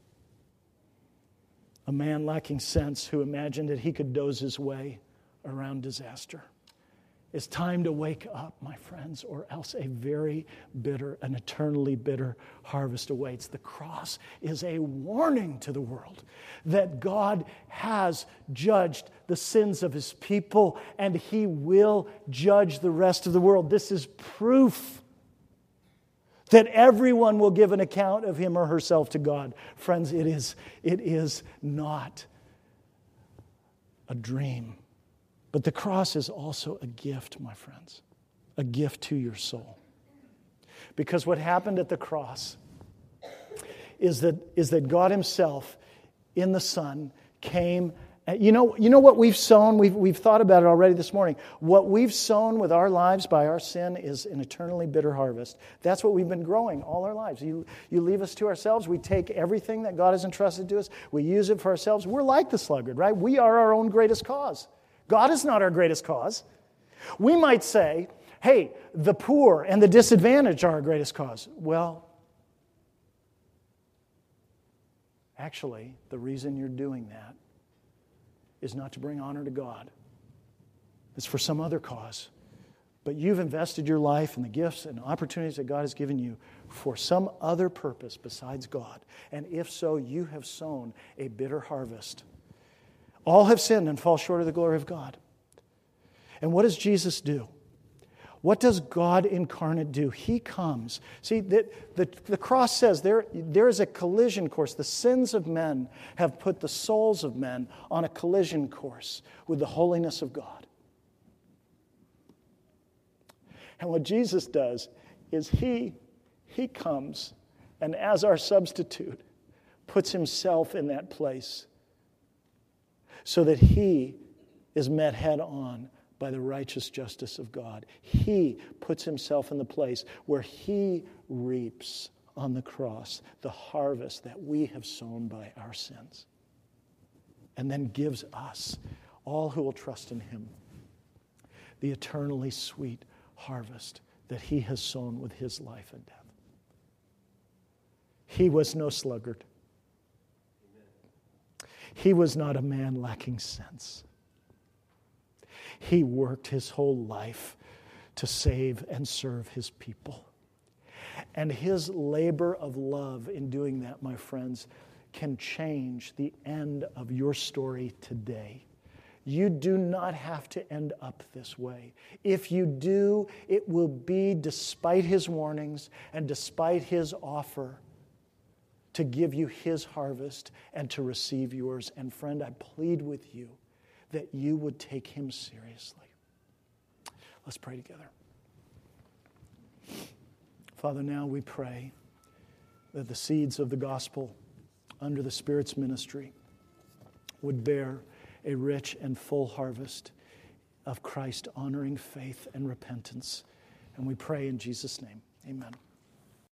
a man lacking sense who imagined that he could doze his way around disaster. It's time to wake up, my friends, or else a very bitter, an eternally bitter harvest awaits. The cross is a warning to the world that God has judged the sins of His people, and He will judge the rest of the world. This is proof that everyone will give an account of him or herself to God. Friends, it is, it is not a dream. But the cross is also a gift, my friends, a gift to your soul. Because what happened at the cross is that, is that God Himself in the Son came. You know, you know what we've sown? We've, we've thought about it already this morning. What we've sown with our lives by our sin is an eternally bitter harvest. That's what we've been growing all our lives. You, you leave us to ourselves. We take everything that God has entrusted to us. We use it for ourselves. We're like the sluggard, right? We are our own greatest cause. God is not our greatest cause. We might say, hey, the poor and the disadvantaged are our greatest cause. Well, actually, the reason you're doing that is not to bring honor to God. It's for some other cause. but you've invested your life and the gifts and opportunities that God has given you for some other purpose besides God. And if so, you have sown a bitter harvest. All have sinned and fall short of the glory of God. And what does Jesus do? What does God incarnate do? He comes. See, the, the, the cross says there, there is a collision course. The sins of men have put the souls of men on a collision course with the holiness of God. And what Jesus does is he, he comes and as our substitute puts himself in that place so that he is met head on by the righteous justice of God. He puts himself in the place where he reaps on the cross the harvest that we have sown by our sins, and then gives us, all who will trust in him, the eternally sweet harvest that he has sown with his life and death. He was no sluggard. He was not a man lacking sense. He worked his whole life to save and serve his people. And his labor of love in doing that, my friends, can change the end of your story today. You do not have to end up this way. If you do, it will be despite his warnings and despite his offer to give you his harvest and to receive yours. And friend, I plead with you that you would take him seriously. Let's pray together. Father, now we pray that the seeds of the gospel under the Spirit's ministry would bear a rich and full harvest of Christ-honoring faith and repentance. And we pray in Jesus' name. Amen.